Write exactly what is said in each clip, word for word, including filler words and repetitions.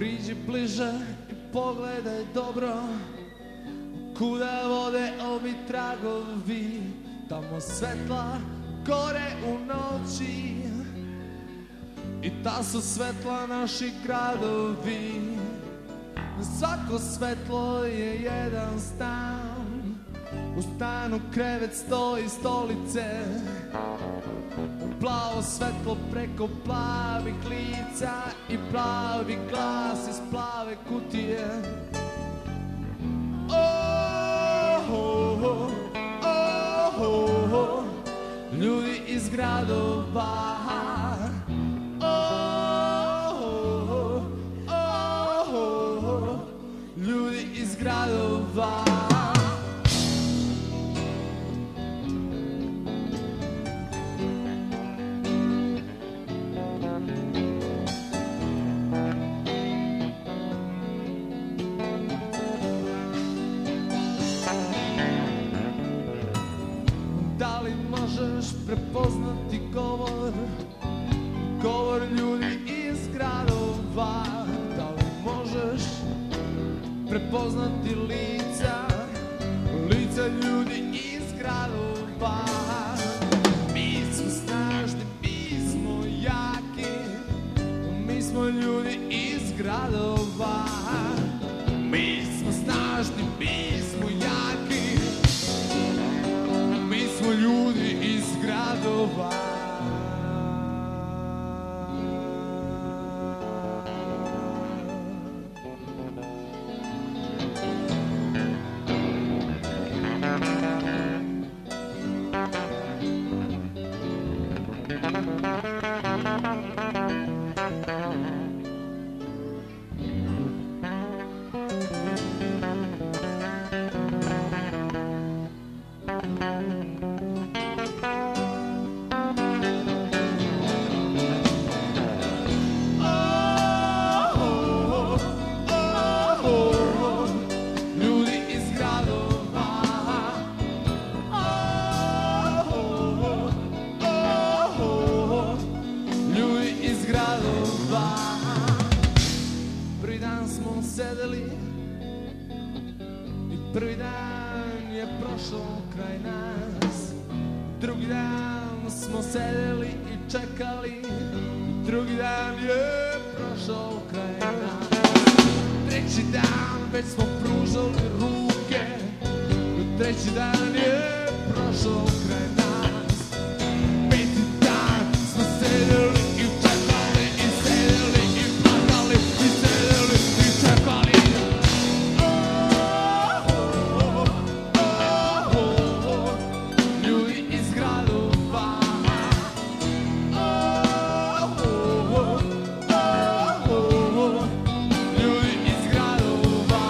Priđi bliže i pogledaj dobro, kuda vode ovi tragovi. Tamo svetla gore u noći i ta su svetla naši gradovi. Svako svetlo je jedan stan, u stanu krevet, sto i stolice. Plavo svetlo preko plavih lica i plavi glas iz plave kutije. Oh, oh, oh, oh, oh, ljudi iz gradova. Oh, oh, oh, oh, ljudi iz gradova. Da li možeš prepoznati govor, govor ljudi iz gradova? Da li možeš prepoznati lica, lica ljudi iz gradova? Mi smo snažni, mi smo jaki, mi smo ljudi iz gradova. Mi smo snažni, mi smo jaki, mi smo ljudi iz gradova. Prvi dan smo sedeli i prvi dan je prošao kraj nas. Drugi dan smo sedeli i čekali, drugi dan je prošao kraj nas. Treći dan već smo pružali ruke, treći dan je prošao kraj nas. Peti dan smo sedeli i čekali i sedeli i plakali i sedeli i čekali. Oh, oh, oh, oh, ljudi iz gradova. Oh, oh, oh, oh, ljudi iz gradova.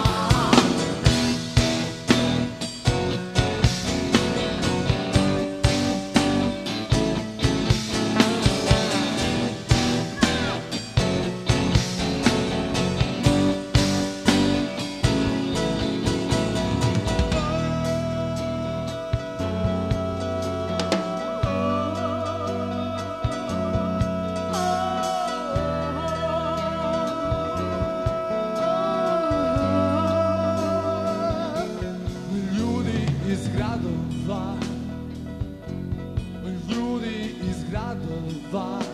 Ljudi iz gradova, ljudi iz gradova.